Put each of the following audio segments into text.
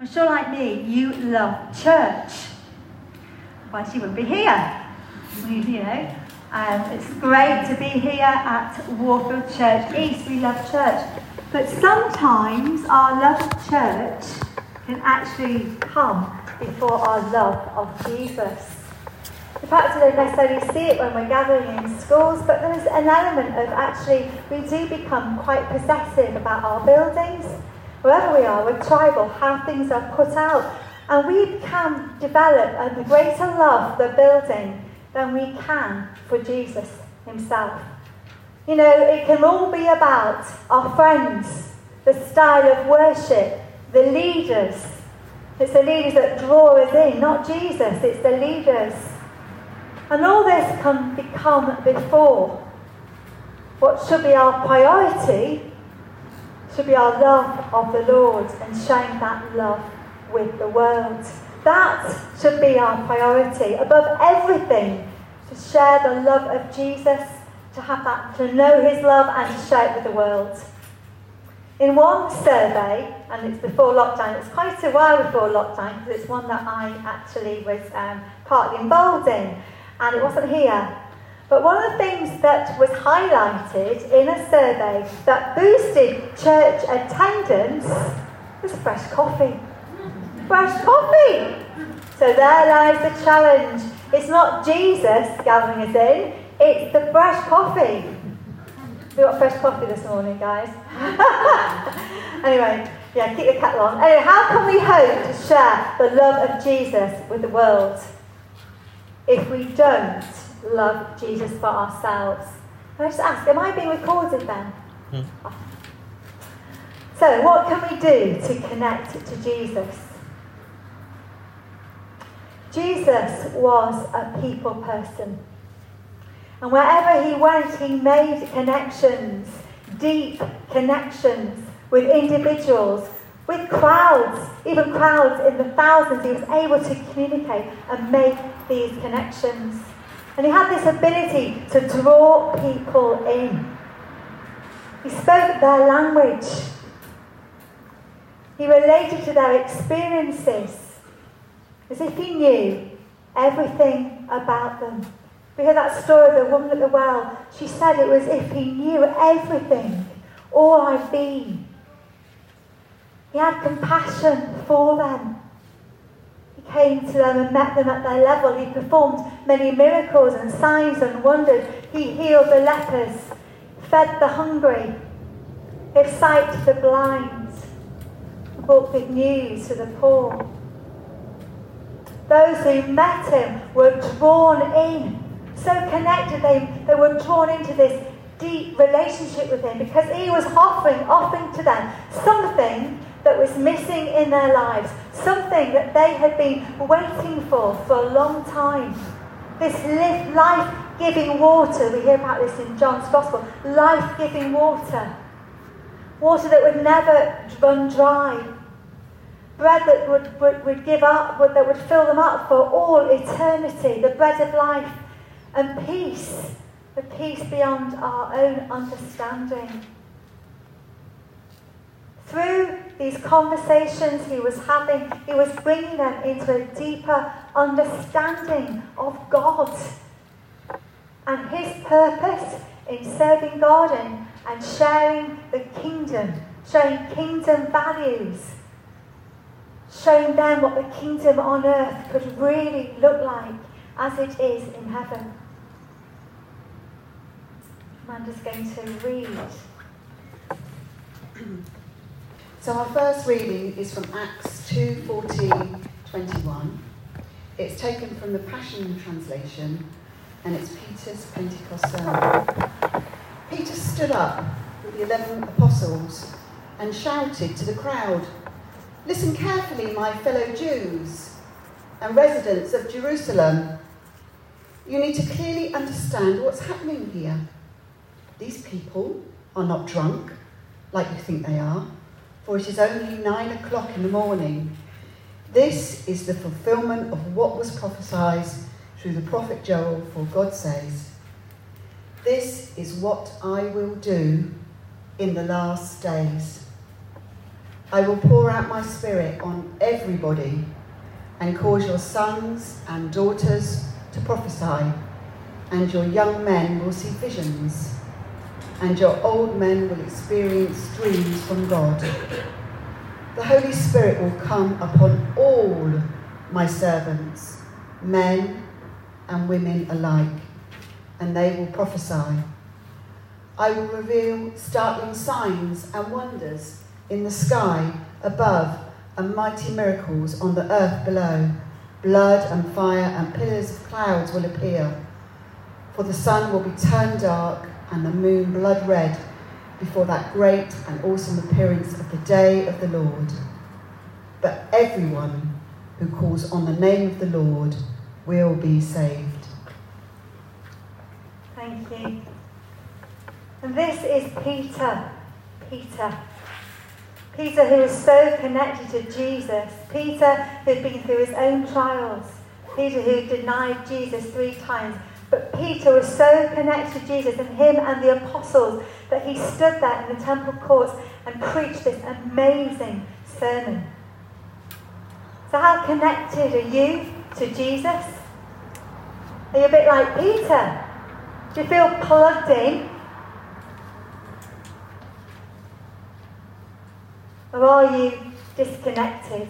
I'm sure like me, you love church. Otherwise you wouldn't be here. It's great to be here at Warfield Church East. We love church. But sometimes our love of church can actually come before our love of Jesus. In fact, we don't necessarily see it when we're gathering in schools, but there's an element of actually we do become quite possessive about our buildings. Wherever we are, we're tribal, how things are put out. And we can develop a greater love for the building than we can for Jesus himself. You know, it can all be about our friends, the style of worship, the leaders. It's the leaders that draw us in, not Jesus, it's the leaders. And all this can become before what should be our priority, should be our love of the Lord and sharing that love with the world. That should be our priority. Above everything, to share the love of Jesus, to have that, to know his love and to share it with the world. In one survey, and it's before lockdown, it's quite a while before lockdown, because it's one that I actually was partly involved in, and it wasn't here. But one of the things that was highlighted in a survey that boosted church attendance was fresh coffee. Fresh coffee! So there lies the challenge. It's not Jesus gathering us in, it's the fresh coffee. We got fresh coffee this morning, guys. Anyway, yeah, keep the kettle on. Anyway, how can we hope to share the love of Jesus with the world if we don't love Jesus for ourselves? Can I just ask, am I being recorded then? Oh. So, what can we do to connect to Jesus? Jesus was a people person. And wherever he went, he made connections, deep connections with individuals, with crowds, even crowds in the thousands. He was able to communicate and make these connections. And he had this ability to draw people in. He spoke their language. He related to their experiences as if he knew everything about them. We heard that story of the woman at the well. She said it was if he knew everything, all I've been. He had compassion for them. He came to them and met them at their level. He performed many miracles and signs and wonders. He healed the lepers, fed the hungry, gave sight to the blind, brought good news to the poor. Those who met him were drawn in. So connected, they were drawn into this deep relationship with him because he was offering to them something that was missing in their lives, something that they had been waiting for a long time. This life-giving water, we hear about this in John's Gospel, life-giving water. Water that would never run dry. Bread that would give up, that would fill them up for all eternity, the bread of life. And peace, the peace beyond our own understanding. Through these conversations he was having, he was bringing them into a deeper understanding of God and his purpose in serving God and sharing the kingdom, sharing kingdom values, showing them what the kingdom on earth could really look like as it is in heaven. Amanda's going to read. So our first reading is from Acts 2:14-21. It's taken from the Passion Translation, and it's Peter's Pentecost sermon. Peter stood up with the 11 apostles and shouted to the crowd, "Listen carefully, my fellow Jews and residents of Jerusalem. You need to clearly understand what's happening here. These people are not drunk, like you think they are, for it is only 9 o'clock in the morning. This is the fulfillment of what was prophesied through the prophet Joel, for God says, 'This is what I will do in the last days. I will pour out my Spirit on everybody and cause your sons and daughters to prophesy, and your young men will see visions, and your old men will experience dreams from God. The Holy Spirit will come upon all my servants, men and women alike, and they will prophesy. I will reveal startling signs and wonders in the sky above and mighty miracles on the earth below. Blood and fire and pillars of clouds will appear, for the sun will be turned dark and the moon blood red before that great and awesome appearance of the day of the Lord. But everyone who calls on the name of the Lord will be saved. Thank you. And this is Peter. Peter who is so connected to Jesus. Peter who'd been through his own trials. Peter who denied Jesus 3 times. But Peter was so connected to Jesus and him and the apostles that he stood there in the temple courts and preached this amazing sermon. So how connected are you to Jesus? Are you a bit like Peter? Do you feel plugged in? Or are you disconnected?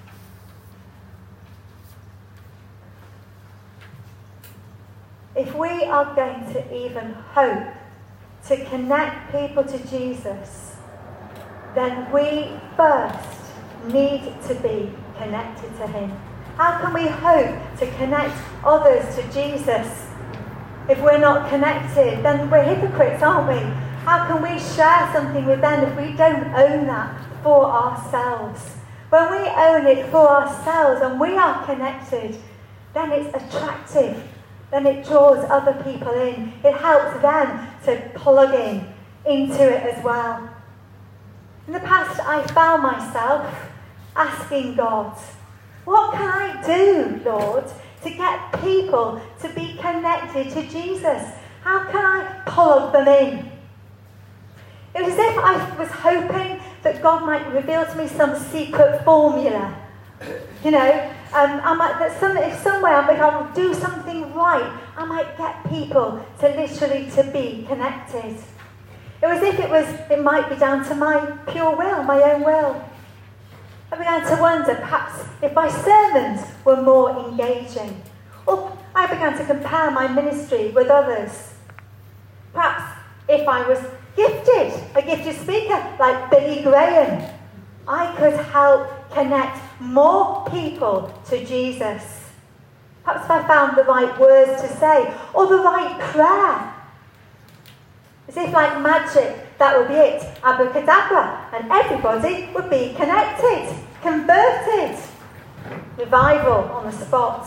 If we are going to even hope to connect people to Jesus, then we first need to be connected to him. How can we hope to connect others to Jesus if we're not connected? Then we're hypocrites, aren't we? How can we share something with them if we don't own that for ourselves? When we own it for ourselves and we are connected, then it's attractive. Then it draws other people in. It helps them to plug into it as well. In the past, I found myself asking God, what can I do, Lord, to get people to be connected to Jesus? How can I plug them in? It was as if I was hoping that God might reveal to me some secret formula. You know, I might, if somewhere if I will do something right, I might get people to literally to be connected. It was as if it might be down to my pure will, my own will. I began to wonder perhaps if my sermons were more engaging. Or I began to compare my ministry with others. Perhaps if I was a gifted speaker like Billy Graham, I could help connect more people to Jesus. Perhaps if I found the right words to say, or the right prayer. As if like magic, that would be it. Abracadabra, and everybody would be connected, converted. Revival on the spot.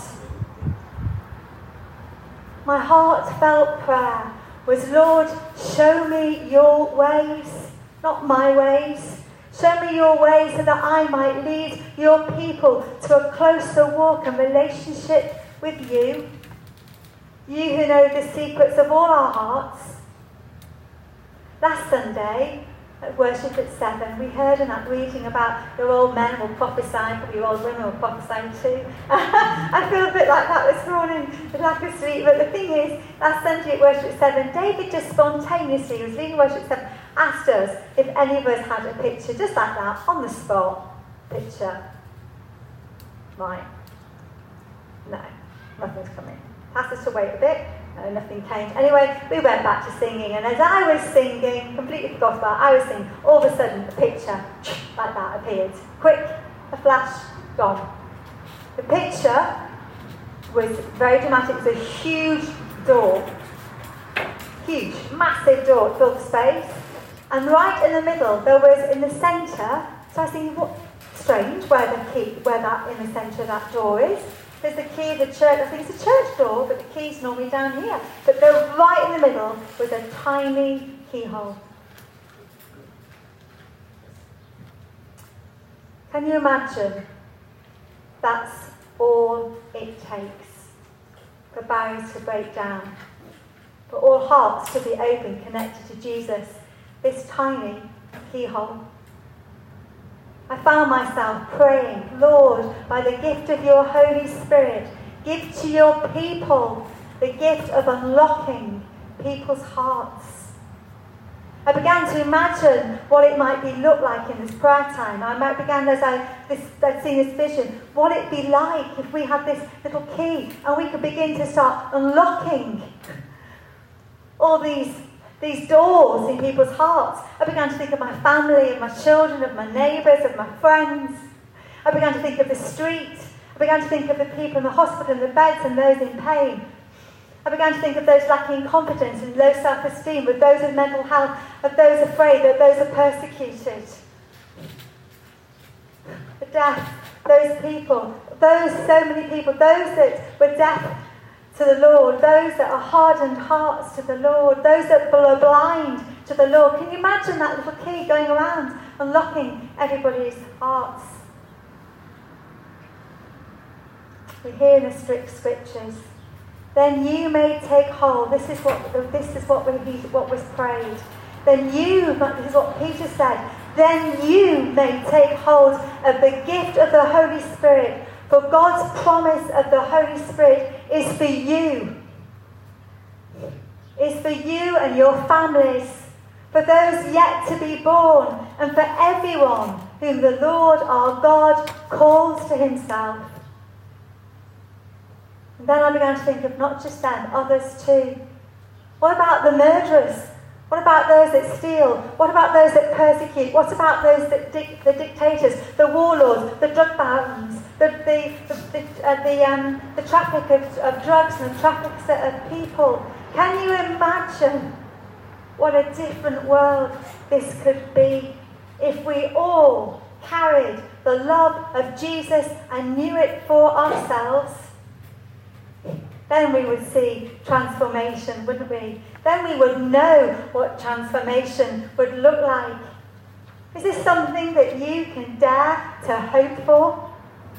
My heartfelt prayer was, Lord, show me your ways, not my ways. Show me your ways so that I might lead your people to a closer walk and relationship with you. You who know the secrets of all our hearts. Last Sunday, at worship at 7, we heard in that reading about your old men will prophesy, but your old women will prophesy too. I feel a bit like that this morning, with lack of sleep. But the thing is, last Sunday at worship at 7, David just spontaneously, he was leading worship at 7, asked us if any of us had a picture, just like that, on the spot, picture. Right. No, nothing's coming. Asked us to wait a bit. No, nothing came. Anyway, we went back to singing, and as I was singing, completely forgot about it, I was singing, all of a sudden, a picture, like that, appeared. Quick, a flash, gone. The picture was very dramatic. It was a huge door. Huge, massive door, filled the space. And right in the middle, there was, in the centre, so I was thinking, what strange, where that in the centre of that door is. There's the key of the church. I think it's a church door, but the key's normally down here. But there, right in the middle, was a tiny keyhole. Can you imagine? That's all it takes for barriers to break down, for all hearts to be open, connected to Jesus. This tiny keyhole. I found myself praying, Lord, by the gift of your Holy Spirit, give to your people the gift of unlocking people's hearts. I began to imagine what it might look like in this prayer time. I began, as I'd seen this vision, what it'd be like if we had this little key and we could begin to start unlocking all these doors in people's hearts. I began to think of my family, of my children, of my neighbours, of my friends. I began to think of the street. I began to think of the people in the hospital and the beds and those in pain. I began to think of those lacking confidence and low self-esteem, of those with mental health, of those afraid, of those are persecuted. The deaf, those people, so many people, those that were deaf to the Lord, those that are hardened hearts to the Lord, those that are blind to the Lord. Can you imagine that little key going around, unlocking everybody's hearts? We hear in the strict scriptures, then you may take hold. This is what was prayed. Then you, this is what Peter said, then you may take hold of the gift of the Holy Spirit. For God's promise of the Holy Spirit is for you. It's for you and your families, for those yet to be born, and for everyone whom the Lord our God calls to himself. And then I began to think of not just them, others too. What about the murderers? What about those that steal? What about those that persecute? What about those that the dictators, the warlords, the drug barons, the traffic of drugs and the traffic of people? Can you imagine what a different world this could be if we all carried the love of Jesus and knew it for ourselves? Then we would see transformation, wouldn't we? Then we would know what transformation would look like. Is this something that you can dare to hope for?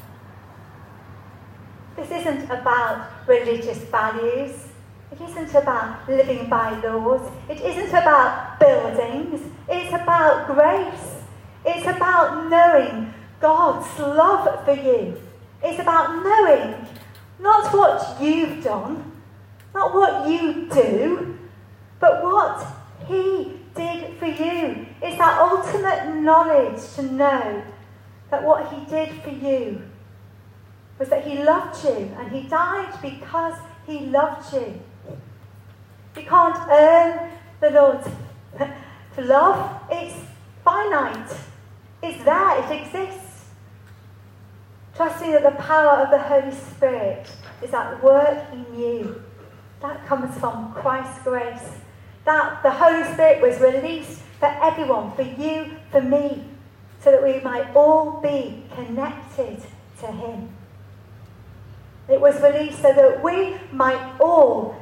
This isn't about religious values. It isn't about living by laws. It isn't about buildings. It's about grace. It's about knowing God's love for you. It's about knowing not what you've done, not what you do, but what he did for you. It's that ultimate knowledge to know that what he did for you was that he loved you and he died because he loved you. You can't earn the Lord's love. It's finite. It's there. It exists. Trusting that the power of the Holy Spirit is at work in you. That comes from Christ's grace. That the Holy Spirit was released for everyone, for you, for me, so that we might all be connected to him. It was released so that we might all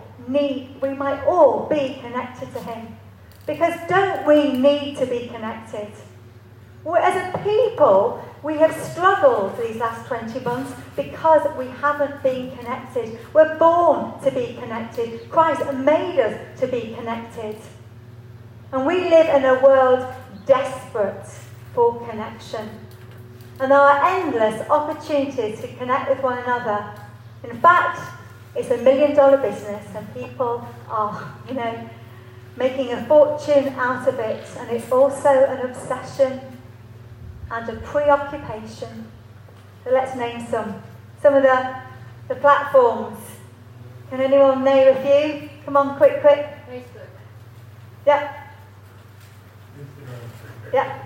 be connected to him. Because don't we need to be connected? As a people, we have struggled these last 20 months because we haven't been connected. We're born to be connected. Christ made us to be connected. And we live in a world desperate for connection. And there are endless opportunities to connect with one another. In fact, it's $1 million business and people are, making a fortune out of it. And it's also an obsession and a preoccupation. So let's name some of the platforms. Can anyone name a few? Come on, quick. Facebook. Yeah. Instagram. Yeah.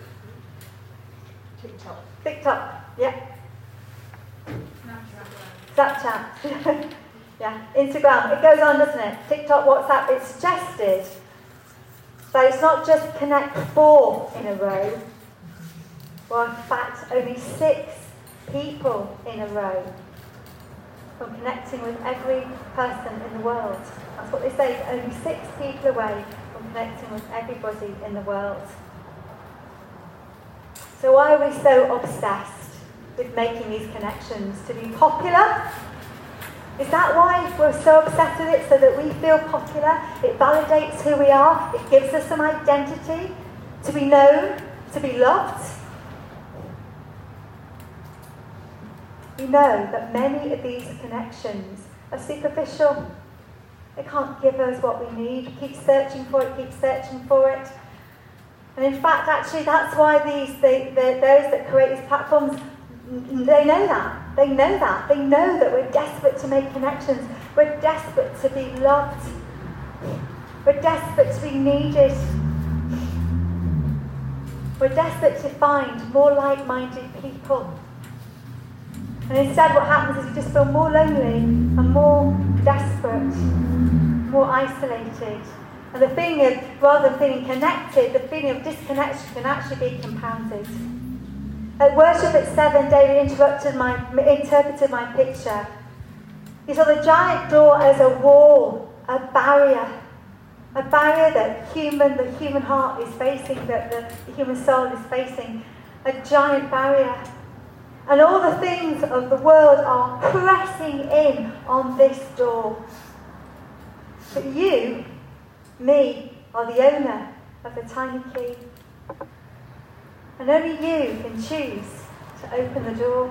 TikTok. Yeah. Snapchat. Yeah. Instagram. It goes on, doesn't it? TikTok, WhatsApp. It's suggested that it's not just connect 4 in a row. Well, in fact, only 6 people in a row from connecting with every person in the world. That's what they say, only 6 people away from connecting with everybody in the world. So why are we so obsessed with making these connections? To be popular? Is that why we're so obsessed with it? So that we feel popular? It validates who we are? It gives us some identity? To be known? To be loved? we know that many of these connections are superficial. They can't give us what we need. We keep searching for it, And in fact, actually, that's why those that create these platforms, they know that. They know that we're desperate to make connections. We're desperate to be loved. We're desperate to be needed. We're desperate to find more like-minded people. And instead what happens is you just feel more lonely and more desperate, more isolated. And the feeling of, rather than feeling connected, the feeling of disconnection can actually be compounded. At worship at 7, David interpreted my picture. He saw the giant door as a wall, a barrier that the human heart is facing, that the human soul is facing, a giant barrier. And all the things of the world are pressing in on this door. But you, me, are the owner of the tiny key. And only you can choose to open the door.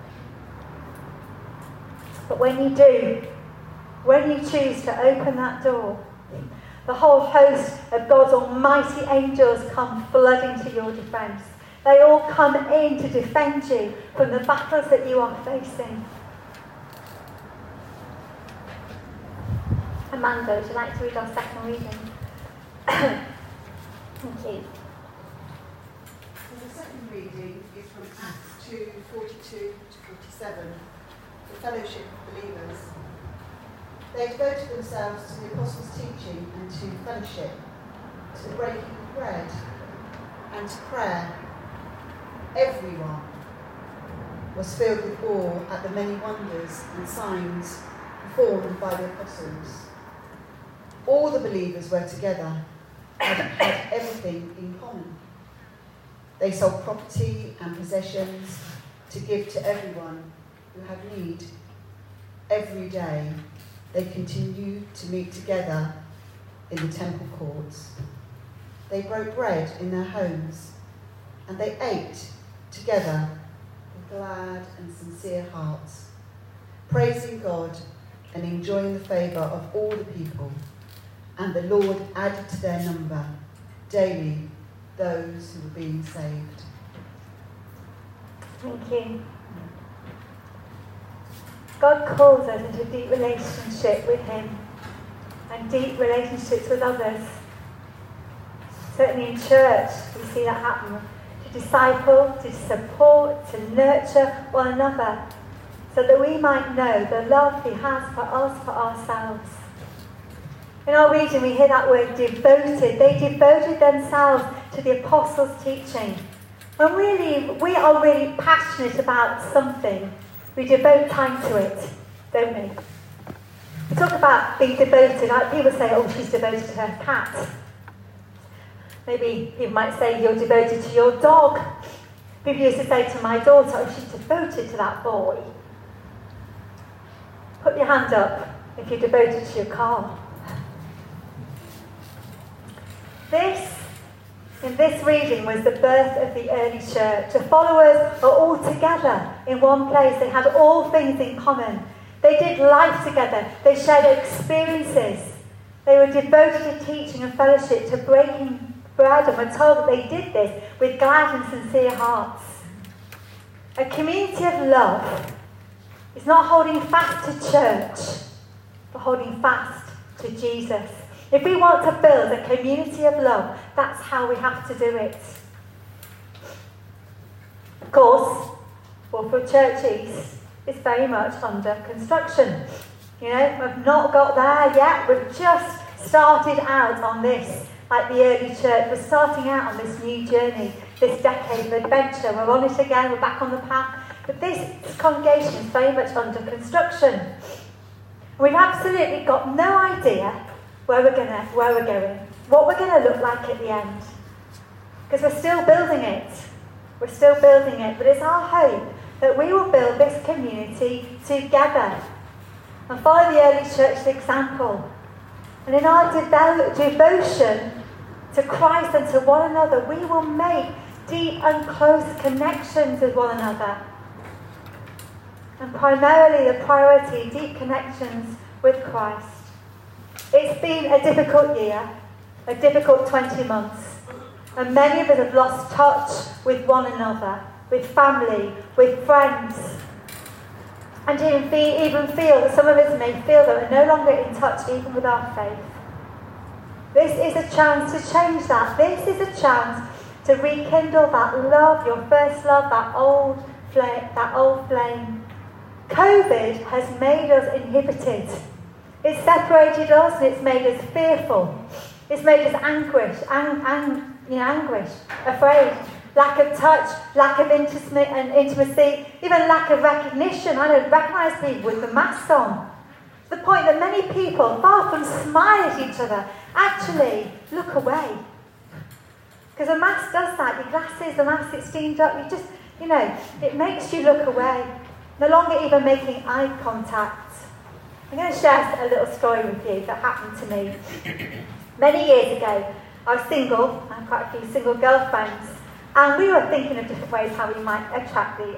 But when you do, when you choose to open that door, the whole host of God's almighty angels come flooding to your defence. They all come in to defend you from the battles that you are facing. Amanda, would you like to read our second reading? Thank you. So the second reading is from Acts 2:42 to 47, the fellowship of believers. They devoted themselves to the apostles' teaching and to fellowship, to the breaking of bread and to prayer. Everyone was filled with awe at the many wonders and signs performed by the apostles. All the believers were together and had everything in common. They sold property and possessions to give to everyone who had need. Every day they continued to meet together in the temple courts. They broke bread in their homes, and they ate together with glad and sincere hearts, praising God and enjoying the favour of all the people. And the Lord added to their number daily those who were being saved. Thank you. God calls us into a deep relationship with Him and deep relationships with others. Certainly in church, we see that happen. To disciple, to support, to nurture one another, so that we might know the love He has for us, for ourselves. In our reading, we hear that word devoted. They devoted themselves to the apostles' teaching. When we are really passionate about something, we devote time to it, don't we? We talk about being devoted. Like people say, oh, she's devoted to her cat. Maybe people might say you're devoted to your dog. People used to say to my daughter, oh, she's devoted to that boy. Put your hand up if you're devoted to your car. In this reading was the birth of the early church. The followers were all together in one place. They had all things in common. They did life together. They shared experiences. They were devoted to teaching and fellowship, to breaking bread, and we're told that they did this with glad and sincere hearts. A community of love is not holding fast to church, but holding fast to Jesus. If we want to build a community of love, that's how we have to do it. Of course, Wolford Church East is very much under construction. You know, we've not got there yet. We've just started out on this, like the early church. We're starting out on this new journey, this decade of adventure. We're on it again, we're back on the path. But this congregation is very much under construction. We've absolutely got no idea where we're going, what we're going to look like at the end. Because we're still building it. But it's our hope that we will build this community together and follow the early church's example. And in our devotion to Christ and to one another, we will make deep and close connections with one another. and primarily the priority, deep connections with Christ. It's been a difficult year, a difficult 20 months, and many of us have lost touch with one another, with family, with friends, and even feel that some of us may feel that we're no longer in touch even with our faith. This is a chance to change that. This is a chance to rekindle that love, your first love, that old flame. COVID has made us inhibited. It's separated us and it's made us fearful. It's made us anguish, afraid, lack of touch, lack of intimacy, even lack of recognition. I don't recognise people with the masks on. To the point that many people, far from smile at each other, actually look away. Because a mask does that. Your glasses, the mask, it's steamed up. You just, it makes you look away. No longer even making eye contact. I'm going to share a little story with you that happened to me. Many years ago, I was single. I had quite a few single girlfriends. And we were thinking of different ways how we might attract the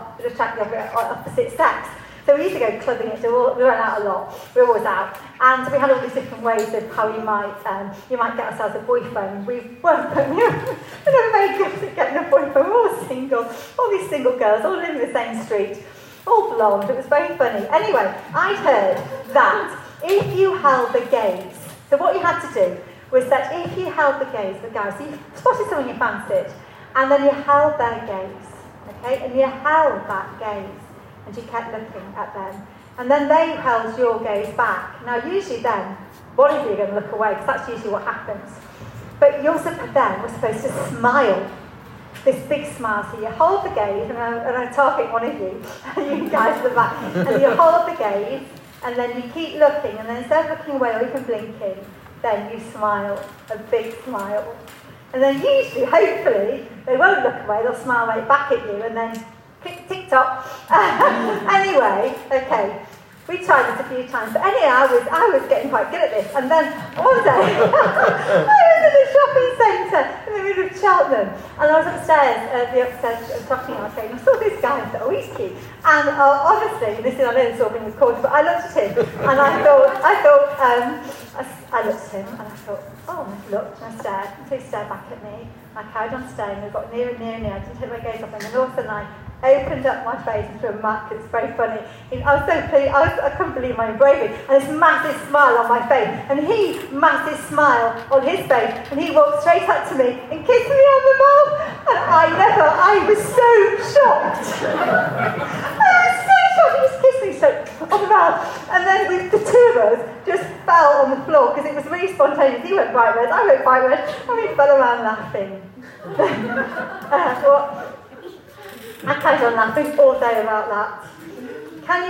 opposite sex. So we used to go clubbing it, so we went out a lot. We were always out. And we had all these different ways of how you might get ourselves a boyfriend. We weren't never very good at getting a boyfriend. We were all single, all these single girls, all living in the same street, all blonde. It was very funny. Anyway, I'd heard that if you held the gaze, so what you had to do was that if you held the gaze of the guy, so you spotted someone you fancied, and then you held their gaze, okay, and you held that gaze, and you kept looking at them. And then they held your gaze back. Now, usually then, one of you are going to look away, because that's usually what happens. But you also then were supposed to smile, this big smile. So you hold the gaze, and I target one of you, you guys at the back, and you hold the gaze, and then you keep looking, and then instead of looking away or even blinking, then you smile, a big smile. And then usually, hopefully, they won't look away, they'll smile right back at you, and then tick-tock. Anyway, okay, we tried this a few times, but anyway, I was getting quite good at this. And then one day, I was in a shopping centre in the middle of Cheltenham, and I was upstairs, shopping, I was saying, I saw this guy, I thought, oh, he's cute. And obviously, I know this is all being recorded, but I looked at him, and I looked at him, and I thought, oh, I looked, and I stared, until he stared back at me. I carried on staring, and I got nearer and nearer and nearer, I didn't take my gaze off, and then all of a sudden I opened up my face into a muck. It's very funny. I was so pleased, I couldn't believe my bravery, and this massive smile on my face, and he, massive smile on his face, and he walked straight up to me and kissed me on the mouth, and I was so shocked. He just kissed me so on the mouth, and then the two of us just fell on the floor, because it was really spontaneous. He went bright red, I went bright red, and we fell around laughing. I carried on laughing all day about that. Can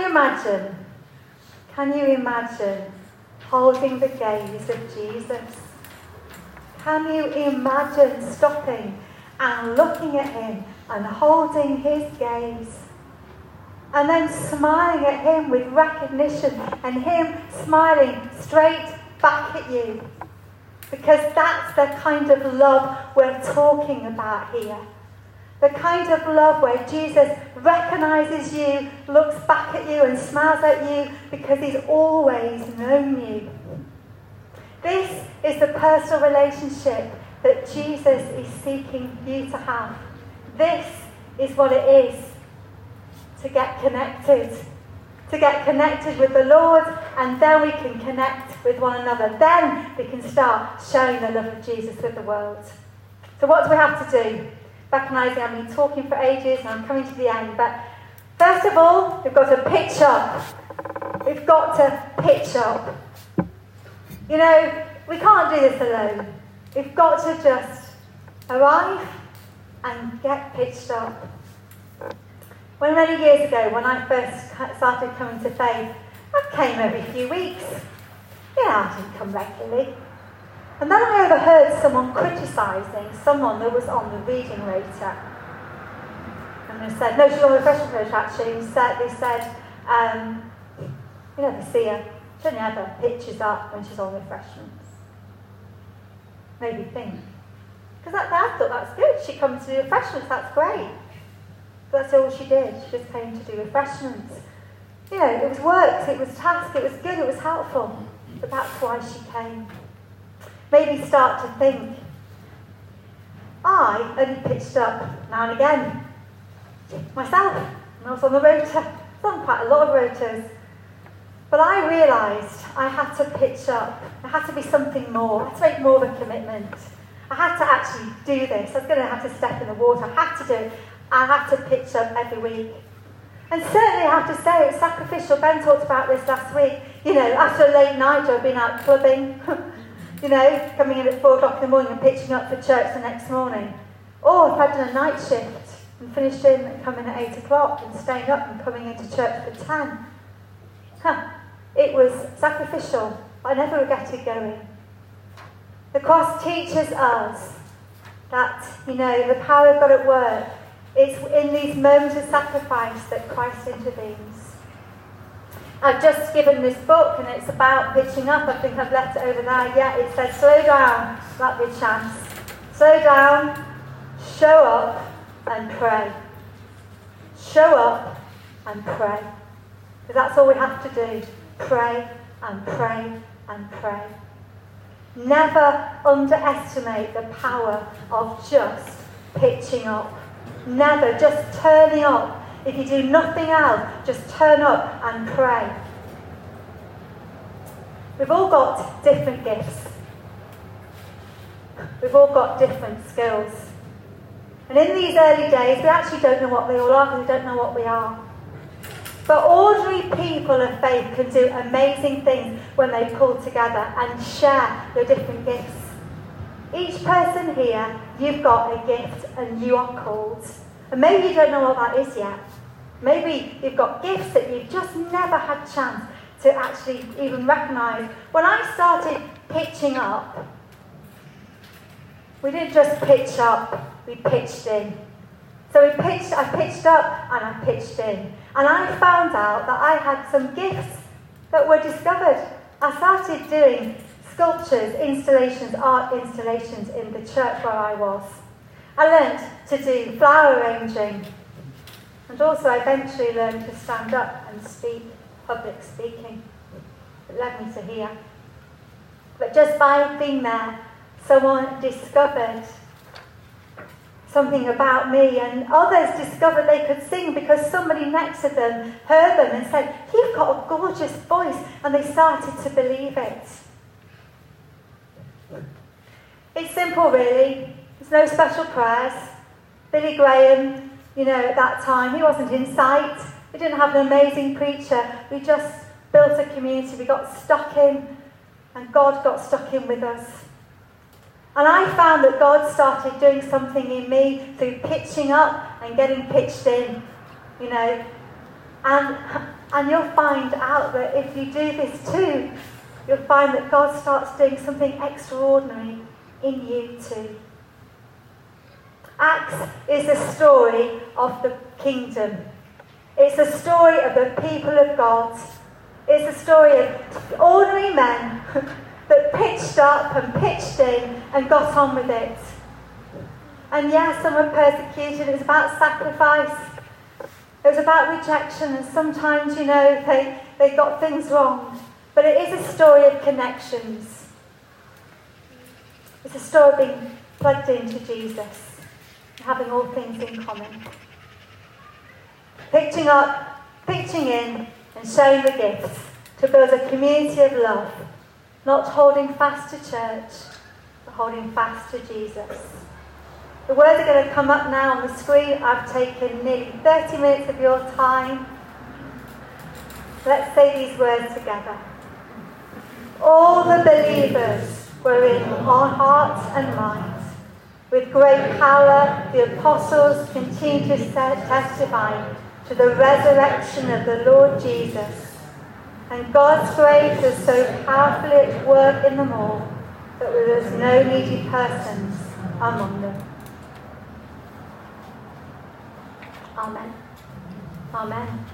you imagine holding the gaze of Jesus? Can you imagine stopping and looking at him and holding his gaze? And then smiling at him with recognition, and him smiling straight back at you. Because that's the kind of love we're talking about here. The kind of love where Jesus recognises you, looks back at you and smiles at you because he's always known you. This is the personal relationship that Jesus is seeking you to have. This is what it is to get connected. To get connected with the Lord, and then we can connect with one another. Then we can start sharing the love of Jesus with the world. So what do we have to do? Recognizing I've been talking for ages and I'm coming to the end, but first of all, we've got to pitch up. We've got to pitch up. We can't do this alone. We've got to just arrive and get pitched up. When many years ago, when I first started coming to faith, I came every few weeks. I didn't come regularly. And then I overheard someone criticising someone that was on the reading rota. And they said, no, she's on the refreshment rota actually. And they said, the seer, she never pitches up when she's on refreshments. Maybe think. Because I thought that's good. She comes to the refreshments, that's great. That's all she did. She just came to do refreshments. You know, it was work, it was task, it was good, it was helpful. But that's why she came. Maybe start to think, I only pitched up now and again. Myself, when I was on the rota. I've done quite a lot of rotas. But I realised I had to pitch up. There had to be something more. I had to make more of a commitment. I had to actually do this. I was going to have to step in the water. I had to do it. I had to pitch up every week. And certainly I have to say it's sacrificial. Ben talked about this last week. You know, after a late night I've been out clubbing. You know, coming in at 4 o'clock in the morning and pitching up for church the next morning. Or if I'd done a night shift and finished in and come in at 8 o'clock and staying up and coming into church for 10. It was sacrificial, but I never regretted going. The cross teaches us that, you know, the power of God at work, it's in these moments of sacrifice that Christ intervenes. I've just given this book and it's about pitching up. I think I've left it over there. Yeah, it says slow down, that'd be a chance. Slow down, show up and pray. Show up and pray. Because that's all we have to do. Pray and pray and pray. Never underestimate the power of just pitching up. Never, just turning up. If you do nothing else, just turn up and pray. We've all got different gifts. We've all got different skills. And in these early days, we actually don't know what they all are because we don't know what we are. But ordinary people of faith can do amazing things when they pull together and share their different gifts. Each person here, you've got a gift and you are called. And maybe you don't know what that is yet. Maybe you've got gifts that you've just never had a chance to actually even recognise. When I started pitching up, we didn't just pitch up, we pitched in. So I pitched up and I pitched in. And I found out that I had some gifts that were discovered. I started doing sculptures, installations, art installations in the church where I was. I learnt to do flower arranging. And also I eventually learned to stand up and speak, public speaking. It led me to here. But just by being there, someone discovered something about me, and others discovered they could sing because somebody next to them heard them and said, "You've got a gorgeous voice," and they started to believe it. It's simple, really. There's no special prayers. Billy Graham, you know, at that time, he wasn't in sight. We didn't have an amazing preacher. We just built a community. We got stuck in, and God got stuck in with us. And I found that God started doing something in me through pitching up and getting pitched in, you know. And you'll find out that if you do this too, you'll find that God starts doing something extraordinary in you too. Acts is a story of the kingdom. It's a story of the people of God. It's a story of ordinary men that pitched up and pitched in and got on with it. And yes, some were persecuted. It was about sacrifice. It was about rejection, and sometimes, you know, they got things wrong. But it is a story of connections. It's a story of being plugged into Jesus and having all things in common. Pitching up, pitching in, and sharing the gifts to build a community of love. Not holding fast to church, but holding fast to Jesus. The words are going to come up now on the screen. I've taken nearly 30 minutes of your time. Let's say these words together. All the believers were in our hearts and minds. With great power, the apostles continued to testify to the resurrection of the Lord Jesus. And God's grace was so powerfully at work in them all that there was no needy persons among them. Amen. Amen.